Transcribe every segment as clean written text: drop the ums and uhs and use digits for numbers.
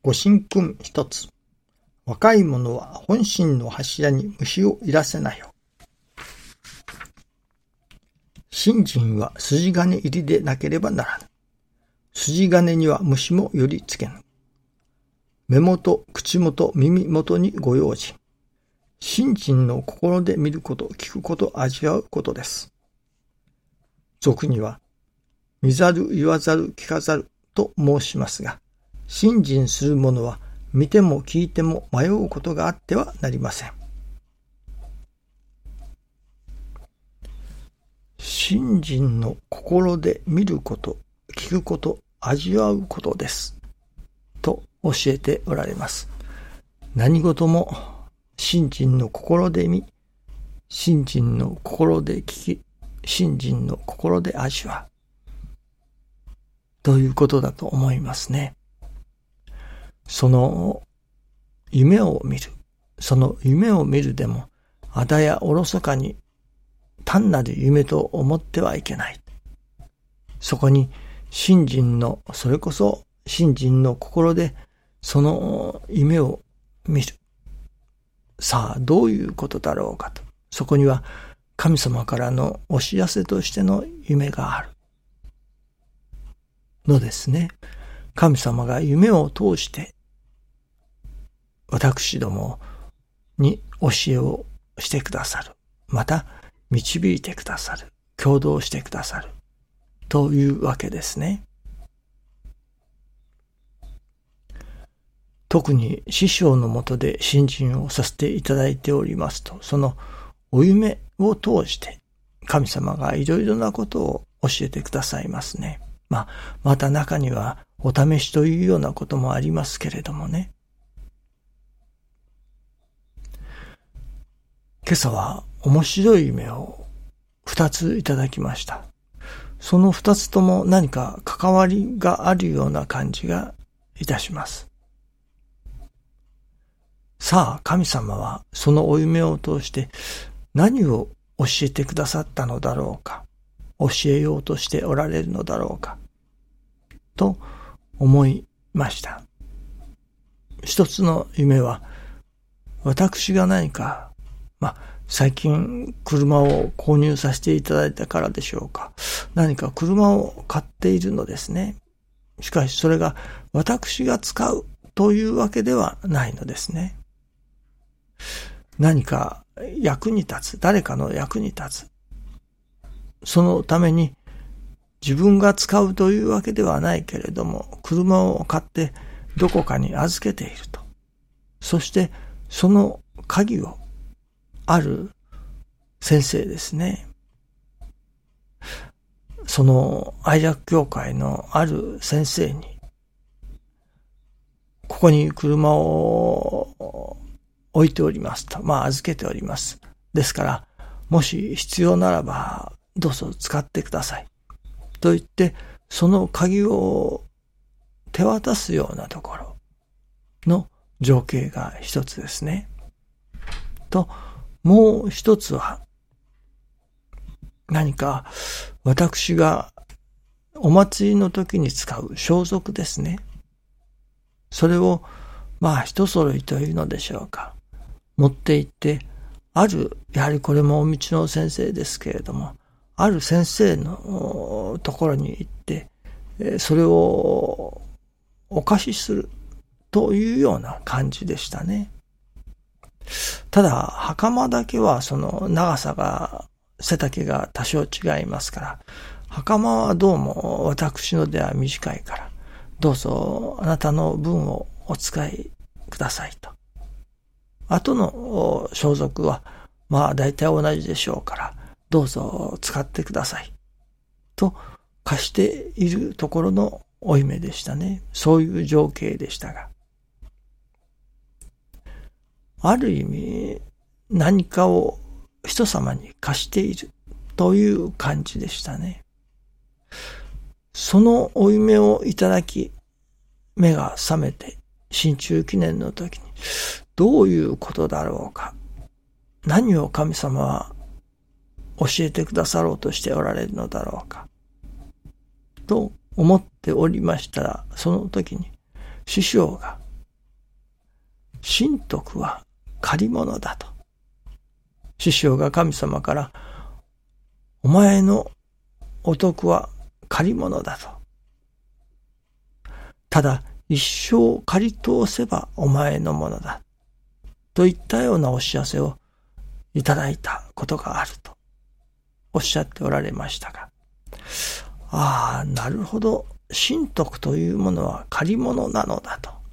ご神君一つ。若い者は本心の柱に虫をいらせなよ。信心は筋金入りでなければならぬ。筋金には虫もよりつけぬ。目元、口元、耳元にご用心。信心の心で見ること、聞くこと、味わうことです。俗には、見ざる、言わざる、聞かざると申しますが、信心する者は見ても聞いても迷うことがあってはなりません。信心の心で見ること、聞くこと、味わうことです。と教えておられます。何事も信心の心で見、信心の心で聞き、信心の心で味わう。ということだと思いますね。その夢を見る。その夢を見るでも、あだやおろそかに単なる夢と思ってはいけない。そこに信心の、それこそ信心の心でその夢を見る。さあ、どういうことだろうかと。そこには神様からのお知らせとしての夢があるのですね。神様が夢を通して私どもに教えをしてくださる。また導いてくださる。共同してくださる。というわけですね。特に師匠のもとで信心をさせていただいておりますと、そのお夢を通して神様がいろいろなことを教えてくださいますね。また中にはお試しというようなこともありますけれどもね。今朝は面白い夢を2ついただきました。その2つとも何か関わりがあるような感じがいたします。さあ、神様はそのお夢を通して何を教えてくださったのだろうか、教えようとしておられるのだろうか、と思いました。一つの夢は、私が何か、最近車を購入させていただいたからでしょうか。何か車を買っているのですね。しかしそれが私が使うというわけではないのですね。何か役に立つ、誰かの役に立つ。そのために自分が使うというわけではないけれども、車を買ってどこかに預けていると。そしてその鍵をある先生ですね。その愛楽教会のある先生に、ここに車を置いておりますと。預けております。ですから、もし必要ならば、どうぞ使ってください。と言って、その鍵を手渡すようなところの情景が一つですね。と、もう一つは、何か私がお祭りの時に使う装束ですね。それを一揃いというのでしょうか。持って行って、やはりこれもお道の先生ですけれども、ある先生のところに行って、それをお貸しするというような感じでしたね。ただ、袴だけはその長さが、背丈が多少違いますから、袴はどうも私のでは短いから、どうぞあなたの分をお使いくださいと。後の装束は、大体同じでしょうから、どうぞ使ってください。と貸しているところのお夢でしたね。そういう情景でしたが。ある意味、何かを人様に貸しているという感じでしたね。そのお夢をいただき、目が覚めて、新中記念の時に、どういうことだろうか。何を神様は教えてくださろうとしておられるのだろうか。と思っておりましたら、その時に師匠が神徳は借り物だと。師匠が神様から、お前のお徳は借り物だと。ただ一生借り通せばお前のものだ。といったようなお知らせをいただいたことがあるとおっしゃっておられましたが、なるほど、神徳というものは借り物なのだと。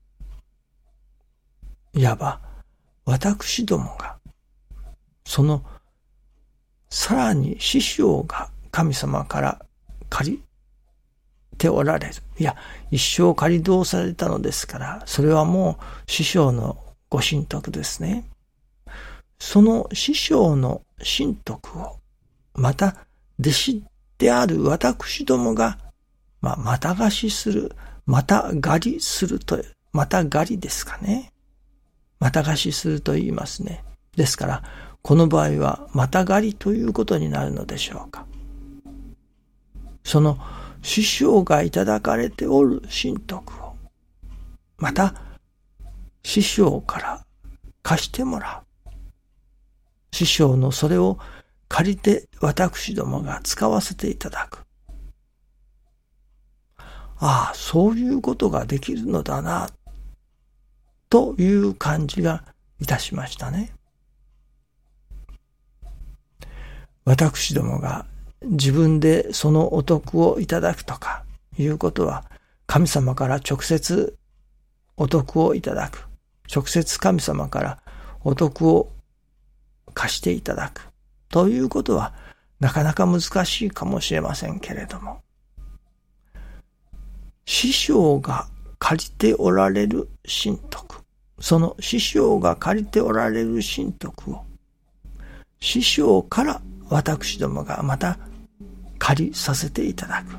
いわば私どもがそのさらに師匠が神様から借りておられる。いや、一生借り通されたのですから、それはもう師匠のご神徳ですね。その師匠の神徳を、また弟子である私どもが、また貸しする、また借りすると、また借りですかね。また貸しすると言いますね。ですから、この場合はまた借りということになるのでしょうか。その師匠がいただかれておる神徳を、また師匠から貸してもらう。師匠のそれを借りて私どもが使わせていただく。そういうことができるのだな、という感じがいたしましたね。私どもが自分でそのお徳をいただくとかいうことは、神様から直接お徳をいただく。直接神様からお徳を貸していただく。ということはなかなか難しいかもしれませんけれども、師匠が借りておられる神徳、その師匠が借りておられる神徳を、師匠から私どもがまた借りさせていただく。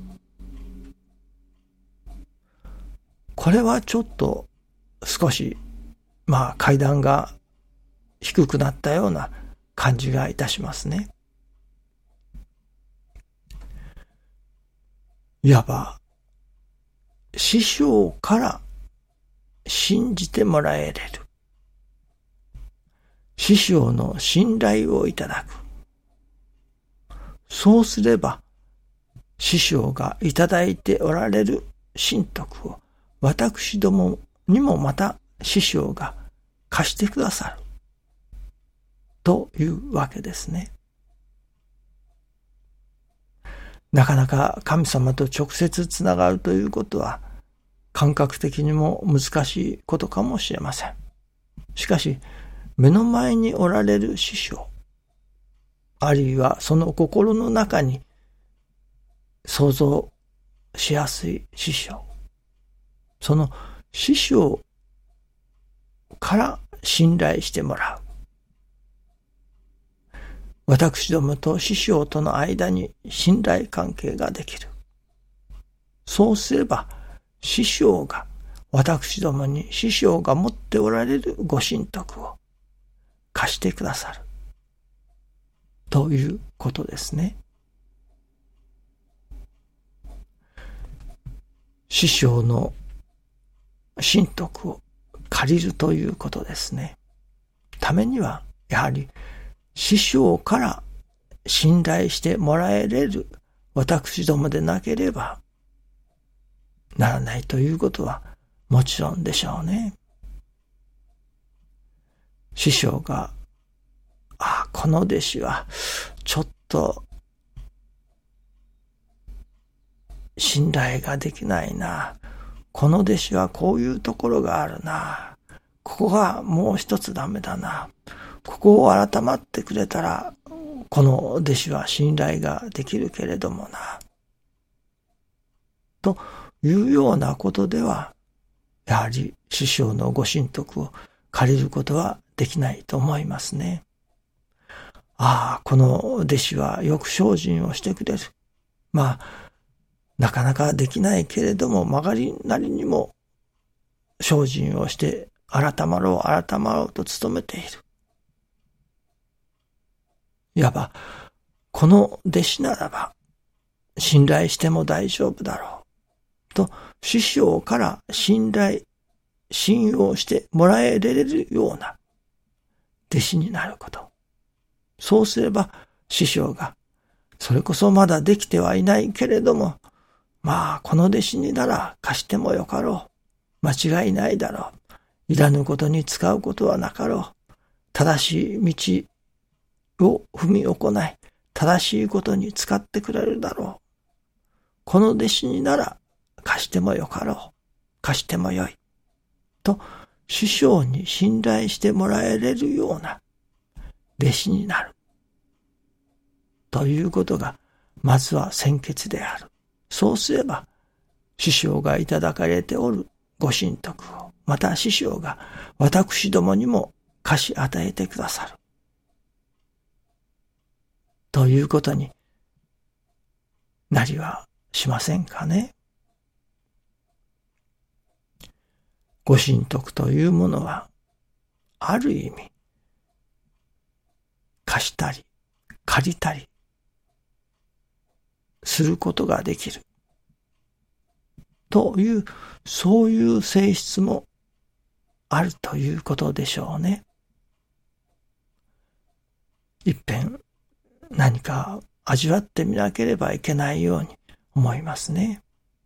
これはちょっと少し階段が低くなったような感じがいたしますね。いわば師匠から信じてもらえれる。師匠の信頼をいただく。そうすれば、師匠がいただいておられる神徳を私どもにもまた師匠が貸してくださる。というわけですね。なかなか神様と直接つながるということは感覚的にも難しいことかもしれません。しかし目の前におられる師匠、あるいはその心の中に想像しやすい師匠、その師匠から信頼してもらう。私どもと師匠との間に信頼関係ができる。そうすれば、師匠が、私どもに師匠が持っておられるご神徳を貸してくださる。ということですね。師匠の神徳を借りるということですね。ためには、やはり、師匠から信頼してもらえれる私どもでなければならないということはもちろんでしょうね。師匠が、この弟子はちょっと信頼ができないな。この弟子はこういうところがあるな。ここがもう一つダメだな。ここを改まってくれたら、この弟子は信頼ができるけれどもな。というようなことでは、やはり師匠のご神徳を借りることはできないと思いますね。この弟子はよく精進をしてくれる。なかなかできないけれども、曲がりなりにも精進をして改まろうと努めている。いわば、この弟子ならば、信頼しても大丈夫だろう。と、師匠から信頼信用してもらえるような弟子になること。そうすれば師匠が、それこそまだできてはいないけれども、まあこの弟子になら貸してもよかろう。間違いないだろう。いらぬことに使うことはなかろう。正しい道を踏み行い、正しいことに使ってくれるだろう。この弟子になら貸してもよかろう。貸してもよい。と、師匠に信頼してもらえるような弟子になる。ということが、まずは先決である。そうすれば、師匠がいただかれておるご神徳を、また師匠が私どもにも貸し与えてくださる。ということになりはしませんかね。ご神徳というものは、ある意味、貸したり、借りたり、することができる。という、そういう性質もあるということでしょうね。一遍何か味わってみなければいけないように思いますね。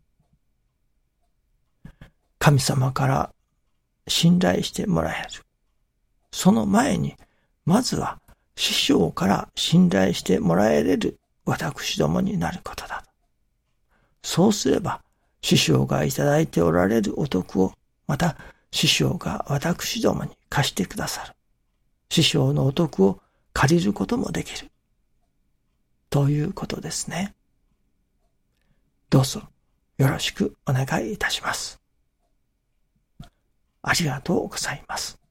神様から信頼してもらえる。その前に、まずは師匠から信頼してもらえる私どもになることだ。そうすれば、師匠がいただいておられるお徳を、また師匠が私どもに貸してくださる。師匠のお徳を借りることもできる。ということですね。どうぞよろしくお願いいたします。ありがとうございます。